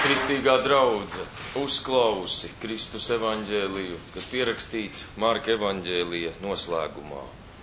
Kristīgā draudze uzklausi Kristus evaņģēliju, kas pierakstīts Marka evaņģēlija noslēgumā.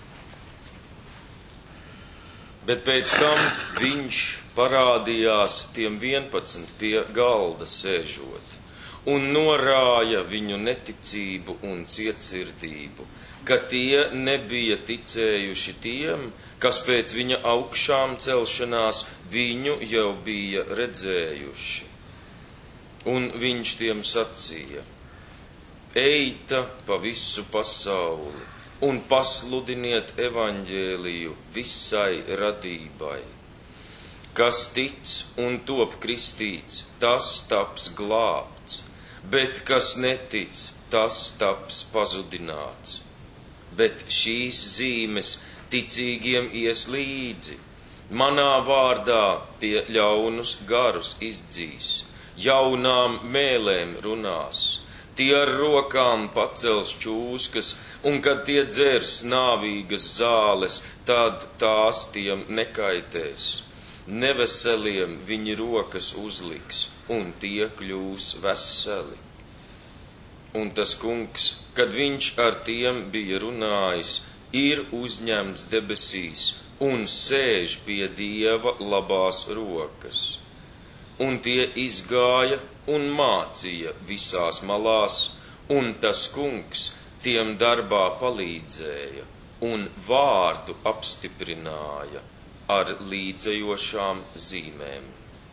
Bet pēc tam viņš parādījās tiem 11 pie galda sēžot un norāja viņu neticību un cietsirdību, ka tie nebija ticējuši tiem, kas pēc viņa augšām celšanās viņu jau bija redzējuši. Un viņš tiem sacīja: eita pa visu pasauli un pasludiniet evaņģēliju visai radībai. Kas tic un top kristīts, tas taps glābts, bet kas netic, tas taps pazudināts. Bet šīs zīmes ticīgiem ies līdzi. Manā vārdā tie ļaunus garus izdzīs, jaunām mēlēm runās, tie ar rokām pacels čūskas, un kad tie dzers nāvīgas zāles, tad tās tiem nekaitēs. Neveseliem viņi rokas uzliks, un tie kļūs veseli. Un tas kungs, kad viņš ar tiem bija runājis, ir uzņemts debesīs un sēž pie Dieva labās rokas. Un tie izgāja un mācīja visās malās, un tas kungs tiem darbā palīdzēja un vārdu apstiprināja ar līdzējošām zīmēm.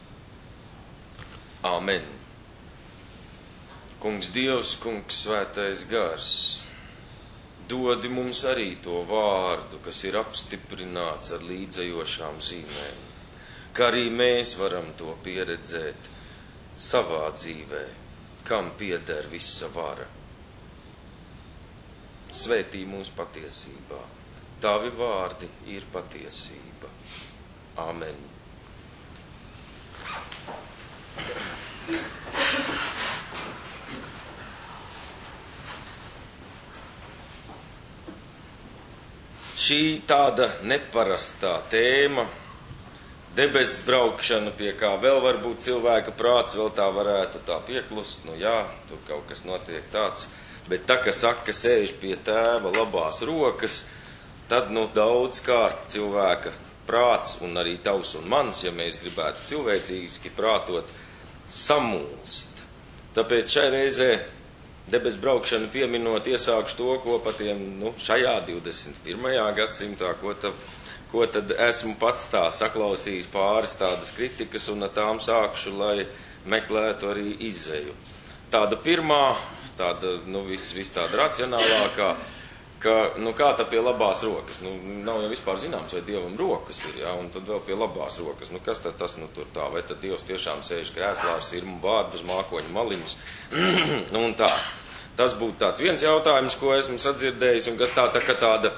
Āmen. Kungs Dievs, kungs svētais gars, dodi mums arī to vārdu, kas ir apstiprināts ar līdzējošām zīmēm, ka arī mēs varam to pieredzēt savā dzīvē, kam pieder visa vara. Svētī mūs patiesībā, tavi vārdi ir patiesība. Āmen. Šī tāda neparastā tēma, debesis braukšana, pie kā vēl varbūt cilvēka prāts vēl tā varētu tā pieklust, nu jā, tur kaut kas notiek tāds, bet tā, ka saka, sēž pie tēva labās rokas, tad daudz kārt cilvēka prāts, un arī tavs un mans, ja mēs gribētu cilvēcīski prātot, samulst. Tāpēc šai reizē debesis braukšana pieminot iesākšu to, ko patiem šajā 21. gadsimtā, ko tad esmu pats tā saklausījis pāris tādas kritikas, un ar tām sākšu, lai meklētu arī izēju. Tāda pirmā, tāda, viss tāda racionālākā, ka, kā tā pie labās rokas, nav jau vispār zināms, vai Dievam rokas ir, ja, un tad vēl pie labās rokas, kas tad tas, tur tā, vai tad Dievs tiešām sēž krēslā ar sirmu vārdu uz mākoņu maliņas, un tā. Tas būtu tāds viens jautājums, ko esmu sadzirdējis, un kas tāda,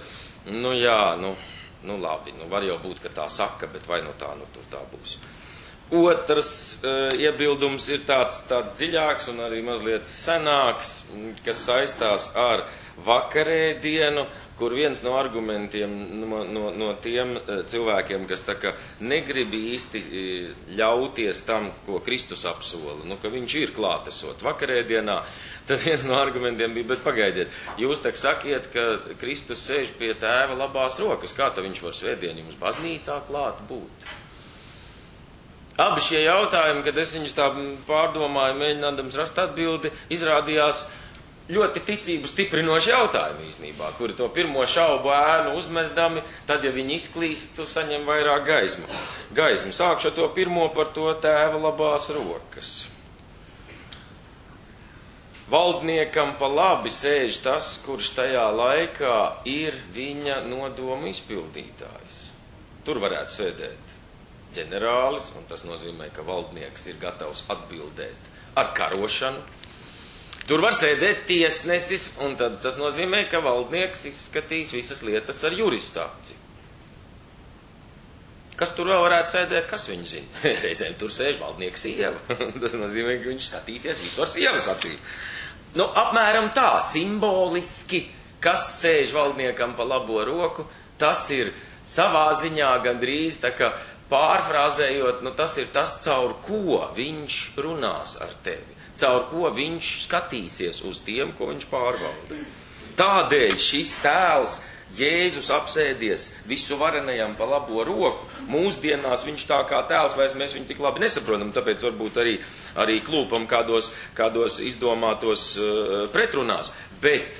labi, var jau būt, ka tā saka, bet vai tur tā būs. Otrs iebildums ir tāds dziļāks un arī mazliet senāks, kas saistās ar vakarēdienu, kur viens no argumentiem no tiem cilvēkiem, kas tā kā negrib īsti ļauties tam, ko Kristus apsola, ka viņš ir klātesot vakarēdienā, tad viens no argumentiem bija, bet pagaidiet, jūs tak sakiet, ka Kristus sēž pie tēva labās rokas, kā tad viņš var svētdien jums baznīcā klāt būt? Abi šie jautājumi, kad es viņus tā pārdomāju, mēģinādams rast atbildi, izrādījās ļoti ticību stiprinoši jautājumi īstenībā, kuri to pirmo šaubu ēnu uzmestami, tad, ja viņi izklīst, tu saņem vairāk gaismu. Sākšu to pirmo par to tēva labās rokas. Valdniekam pa labi sēž tas, kurš tajā laikā ir viņa nodomu izpildītājs. Tur varētu sēdēt ģenerālis, un tas nozīmē, ka valdnieks ir gatavs atbildēt ar karošanu. Tur var sēdēt tiesnesis, un tad tas nozīmē, ka valdnieks izskatīs visas lietas ar juristāciju. Kas tur vēl varētu sēdēt, kas viņu zina? Reizēm tur sēž valdnieks sieva. Tas nozīmē, ka viņš skatīsies visu ar sievas acīm. Apmēram tā, simboliski, kas sēž valdniekam pa labo roku, tas ir savā ziņā gandrīz tā kā pārfrāzējot, tas ir tas, caur ko viņš runās ar tevi, caur ko viņš skatīsies uz tiem, ko viņš pārvalda. Tādēļ šis tēls, Jēzus apsēdies visu varenajam pa labo roku, mūsdienās viņš tā kā tēls, vairs mēs viņu tik labi nesaprotam, tāpēc varbūt arī klūpam kādos izdomātos pretrunās, bet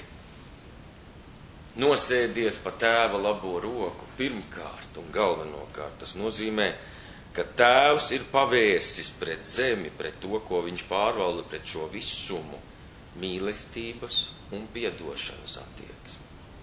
nosēdies pa tēva labo roku pirmkārt un galvenokārt. Tas nozīmē, ka tēvs ir pavērsis pret zemi, pret to, ko viņš pārvalda, pret šo visumu, mīlestības un piedošanas attieksmi.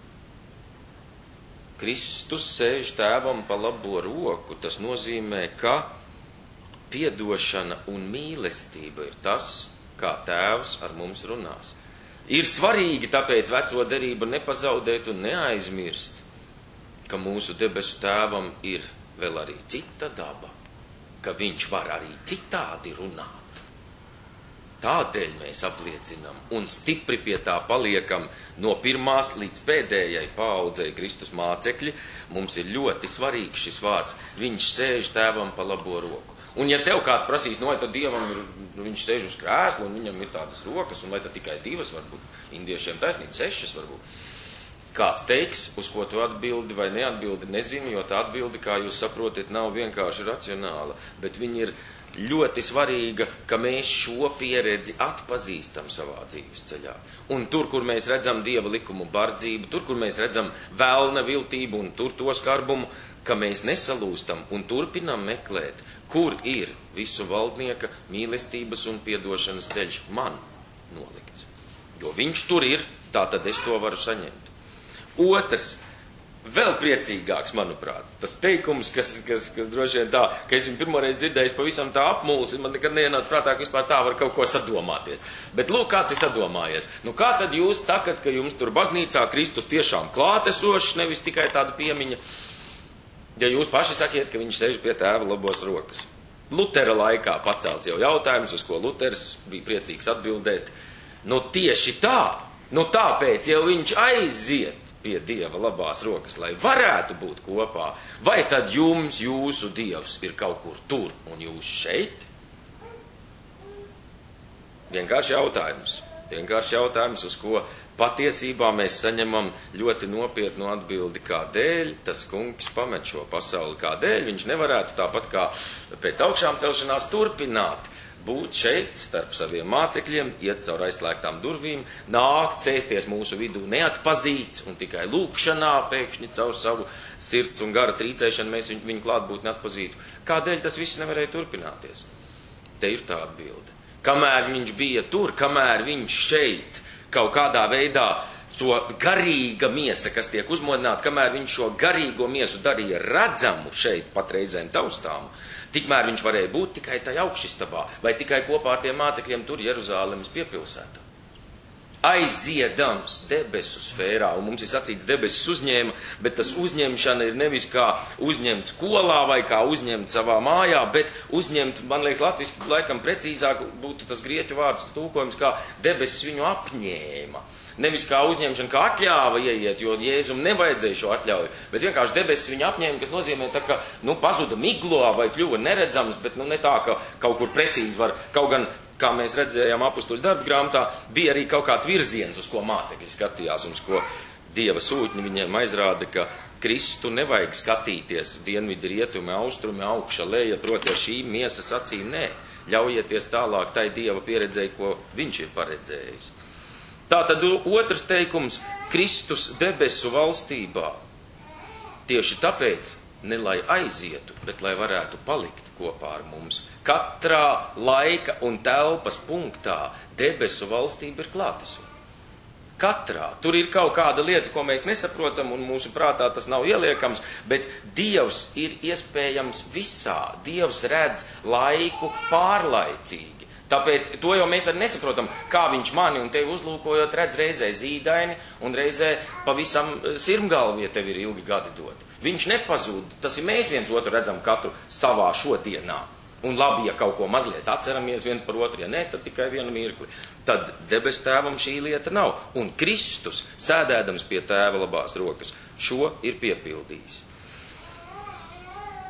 Kristus sēž tēvam pa labo roku, tas nozīmē, ka piedošana un mīlestība ir tas, kā tēvs ar mums runās. Ir svarīgi tāpēc veco derību nepazaudēt un neaizmirst, ka mūsu debesu tēvam ir vēl arī cita daba, ka viņš var arī citādi runāt. Tādēļ mēs apliecinam un stipri pie tā paliekam no pirmās līdz pēdējai paaudzei Kristus mācekļi. Mums ir ļoti svarīgs šis vārds. Viņš sēž tēvam pa labo roku. Un ja tev kāds prasīs, vai tad Dievam viņš sēž uz krēslu un viņam ir tādas rokas, un vai tad tikai 2, varbūt, indiešiem taisnība 6 varbūt. Kāds teiks, uz ko tu atbildi vai neatbildi, nezinu, jo tā atbildi, kā jūs saprotat, nav vienkārši racionāla, bet viņi ir ļoti svarīga, ka mēs šo pieredzi atpazīstam savā dzīves ceļā. Un tur, kur mēs redzam Dieva likumu bardzību, tur, kur mēs redzam velna viltību un tur to skarbumu, ka mēs nesalūstam un turpinam meklēt, kur ir visu valdnieka mīlestības un piedošanas ceļš man nolikts. Jo viņš tur ir, tā tad es to varu saņemt. Otrs, vēl priecīgāks, manuprāt, tas teikums, kas droši vien tā, ka es viņu pirmoreiz dzirdējis pavisam tā apmulsi, man nekad neienāca prātā, ka vispār tā var kaut ko sadomāties. Bet lūk, kāds ir sadomājies. Kā tad jūs tagad, ka jums tur baznīcā Kristus tiešām klātesošs, nevis tikai tāda piemiņa, ja jūs paši sakiet, ka viņš sēž pie tēva labos rokas? Lutera laikā pacelts jau jautājums, uz ko Luters bija priecīgs atbildēt. Tieši tā, tāpēc jau viņš aiziet pie Dieva labās rokas, lai varētu būt kopā, vai tad jūsu Dievs ir kaut kur tur un jūs šeit? Vienkārši jautājums, uz ko patiesībā mēs saņemam ļoti nopietnu atbildi, kādēļ tas kungs pamet šo pasauli, kādēļ viņš nevarētu tāpat kā pēc augšām celšanās turpināt būt šeit starp saviem mācekļiem, iet caur aizslēgtām durvīm, nākt, sēsties mūsu vidū neatpazīts un tikai lūkšanā pēkšņi caur savu sirds un gara trīcēšanu mēs viņu klātbūtni atpazītu. Kādēļ tas viss nevarēja turpināties? Te ir tā atbilde. Kamēr viņš bija tur, kamēr viņš šeit kaut kādā veidā šo garīga miesa, kas tiek uzmodināta, kamēr viņš šo garīgo miesu darīja redzamu šeit patreizēm taustāmu, tikmēr viņš varēja būt tikai tajā augšistabā vai tikai kopā ar tiem mācekļiem tur Jeruzālemes piepilsētā. Aiziedams debesu sfērā, un mums ir sacīts debesis uzņēma, bet tas uzņemšana ir nevis kā uzņemt skolā vai kā uzņemt savā mājā, bet uzņemt, man liekas, latviski laikam precīzāk būtu tas grieķu vārds tulkojums, kā debesis viņu apņēma. Nevis kā uzņemšana, kā atļāva ieiet, jo Jēzum nevajadzēja šo atļauju, bet vienkārši debesis viņu apņēma, kas nozīmē tā, ka, pazuda miglā vai kļuva neredzams, bet, ne tā, ka kaut kur precīzi var, kaut gan, kā mēs redzējām apustuļu darba grāmatā, bija arī kaut kāds virziens, uz ko mācekļi skatījās, un uz ko Dieva sūtņi viņiem aizrāda, ka Kristu nevajag skatīties dienvidi, rietumi, austrumi, augša, leja, proti ar šīm miesas acīm, nē, ļaujieties tālāk tai Dieva pieredzēji, ko viņš ir paredzējis. Tātad otrs teikums - Kristus debesu valstībā. Tieši tāpēc ne lai aizietu, bet lai varētu palikt kopā ar mums. Katrā laika un telpas punktā debesu valstība ir klātesoša. Katrā. Tur ir kaut kāda lieta, ko mēs nesaprotam, un mūsu prātā tas nav ieliekams, bet Dievs ir iespējams visā. Dievs redz laiku pārlaicīgi. Tāpēc to jau mēs arī nesaprotam, kā viņš mani un tevi uzlūkojot redz reizē zīdaini un reizē pavisam sirmgalvi, ja tev ir ilgi gadi dot. Viņš nepazūd, tas ir mēs viens otru redzam katru savā šodienā. Un labi, ja kaut ko mazliet atceramies viens par otru, ja ne, tad tikai vienu mirkli. Tad debes tēvam šī lieta nav. Un Kristus, sēdēdams pie tēva labās rokas, šo ir piepildījis.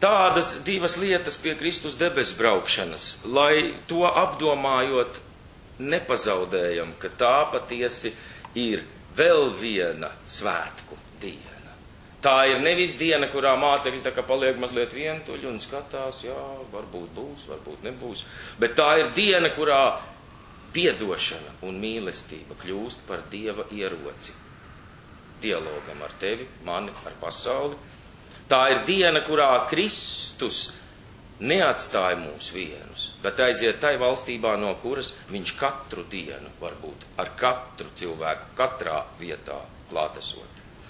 tādas divas lietas pie Kristus debesu braukšanas, lai to apdomājot nepazaudējam, ka tā patiesi ir vēl viena svētku diena. Tā ir nevis diena, kurā mācekļi tā kā paliek mazliet vientuļi un skatās, jā, varbūt būs, varbūt nebūs, bet tā ir diena, kurā piedošana un mīlestība kļūst par Dieva ieroci dialogam ar tevi, mani, ar pasauli. Tā ir diena, kurā Kristus neatstāja mūs vienus, bet aiziet tai valstībā, no kuras viņš katru dienu var būt ar katru cilvēku, katrā vietā klātesot.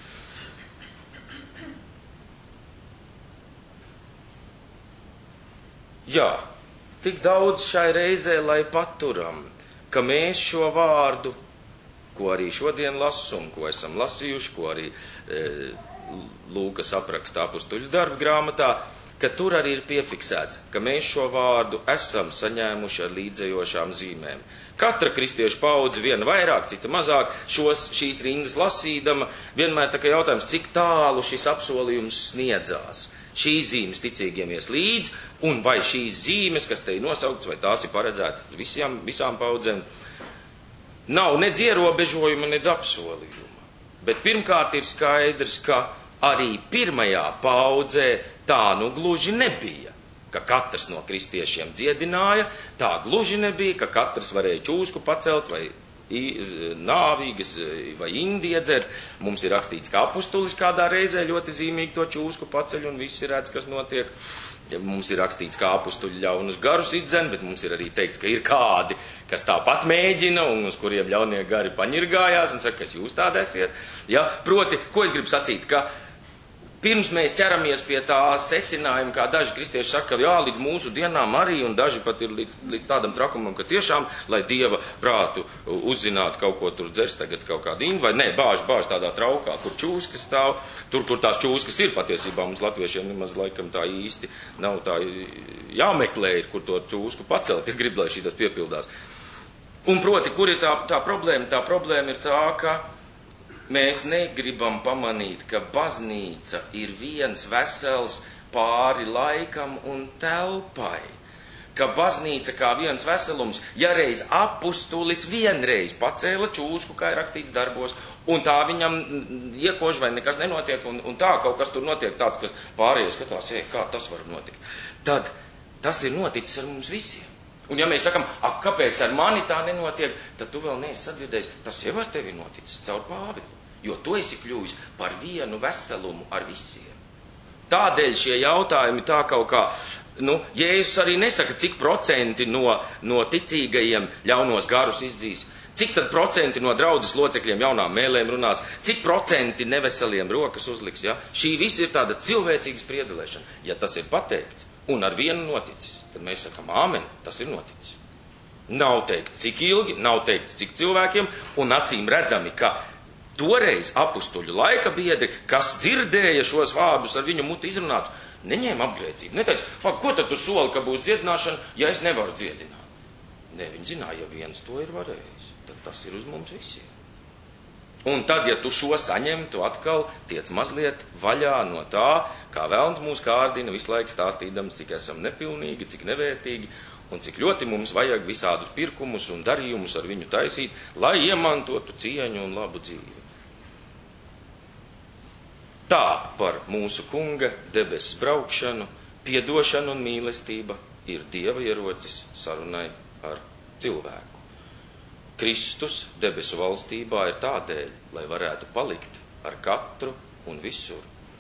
Jā, tik daudz šai reizē, lai paturam, ka mēs šo vārdu, ko arī šodien lasu un ko esam lasījuši, ko arī Lūkas apraksta apustuļu darbu grāmatā, ka tur arī ir piefiksēts, ka mēs šo vārdu esam saņēmuši ar līdzējošām zīmēm. Katra kristiešu paudze, viena vairāk, cita mazāk, šīs rindas lasīdama, vienmēr tā kā jautājums, cik tālu šis apsolījums sniedzās. Šīs zīmes ticīgiem ies līdz, un vai šīs zīmes, kas te ir nosauktas, vai tās ir paredzētas visām paudzēm, nav nedz ierobežojuma, nedz apsolījuma. Bet pirmkārt ir skaidrs, ka arī pirmajā paudzē tā nu gluži nebija, ka katrs no kristiešiem dziedināja, tā gluži nebija, ka katrs varēja čūsku pacelt vai nāvīgas vai indi iedzert. Mums ir rakstīts, ka apustulis kādā reizē ļoti zīmīgi to čūsku paceļ un visi redz, kas notiek. Mums ir rakstīts, ka apustuļi ļaunus garus izdzen, bet mums ir arī teikts, ka ir kādi, kas tāpat mēģina un uz kuriem ļaunie gari paņirgājās un saka, kas jūs tādi esiet. Ja? Proti, ko es gribu sacīt, ka pirms mēs ķeramies pie tā secinājuma, kā daži kristieši saka, jā, līdz mūsu dienām arī, un daži pat ir līdz tādam trakumam, ka tiešām, lai Dieva prātu uzzinātu kaut ko tur dzers tagad kaut kādu inu, vai ne, bāž tādā traukā, kur čūskas stāv, tur tās čūskas ir patiesībā, mums latviešiem nemaz laikam tā īsti nav tā jāmeklē, kur to čūsku pacelt, ja grib, lai šī tas piepildās. Un proti, kur ir tā problēma? Tā problēma ir tā, ka mēs negribam pamanīt, ka baznīca ir viens vesels pāri laikam un telpai. Ka baznīca kā viens veselums, ja reiz apustulis vienreiz pacēla čūsku, kā ir rakstīts darbos, un tā viņam iekož vai nekas nenotiek, un tā kaut kas tur notiek tāds, ka pārējie skatās, kā tas var notikt. Tad tas ir noticis ar mums visiem. Un ja mēs sakam, kāpēc ar mani tā nenotiek, tad tu vēl neesi sadzirdējis, tas jau ar tevi noticis caur Pāvilu, jo tu esi kļuvis par vienu veselumu ar visiem. Tādēļ šie jautājumi tā kaut kā, Jēzus arī nesaka, cik procenti no ticīgajiem ļaunos garus izdzīs, cik tad procenti no draudzes locekļiem jaunām mēlēm runās, cik procenti neveseliem rokas uzliks, ja? Šī viss ir tāda cilvēcīga spriedelēšana. Ja tas ir pateikts un ar vienu noticis, tad mēs sakam, āmen, tas ir noticis. Nav teikt, cik ilgi, nav teikt, cik cilvēkiem, un acīm redzami, ka toreiz apustuļu laika biedri, kas dzirdēja šos vārdus ar viņu muti izrunātu, neņēma apgrēcību. Neteica, ko tad tu soli, ka būs dziedināšana, ja es nevaru dziedināt? Nē, viņi zināja, ja viens to ir varējis, tad tas ir uz mums visiem. Un tad, ja tu šo saņem, tu atkal tiec mazliet vaļā no tā, kā velns mūs kārdina visu laiku stāstīdams, cik esam nepilnīgi, cik nevērtīgi, un cik ļoti mums vajag visādus pirkumus un darījumus ar viņu taisīt, lai iemantotu cieņu un labu dzīvi. Tā par mūsu kunga debesu braukšanu, piedošanu un mīlestība ir Dieva ierocis sarunai ar cilvēku. Kristus debesu valstībā ir tādēļ, lai varētu palikt ar katru un visur.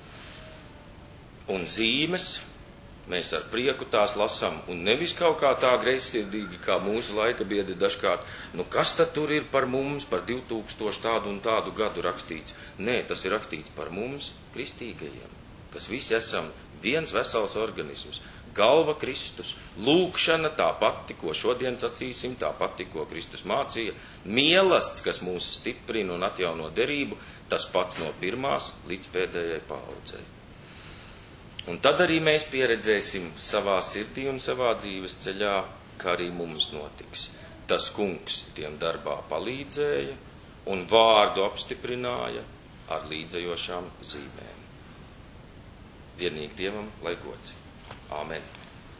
Un zīmes, mēs ar prieku tās lasām, un nevis kaut kā tā greizsirdīgi, kā mūsu laika biedri dažkārt, kas tad tur ir par mums, par 2000 tādu un tādu gadu rakstīts? Nē, tas ir rakstīts par mums, kristīgajiem, kas visi esam viens vesels organisms. Galva Kristus, lūkšana tā pati, ko šodien sacīsim, tā pati, ko Kristus mācīja, mielasts, kas mūs stiprina un atjauno derību, tas pats no pirmās līdz pēdējai paaudzei. Un tad arī mēs pieredzēsim savā sirdī un savā dzīves ceļā, kā arī mums notiks. Tas kungs tiem darbā palīdzēja un vārdu apstiprināja ar līdzējošām zīmēm. Vienīgi Dievam lai gods. Āmen.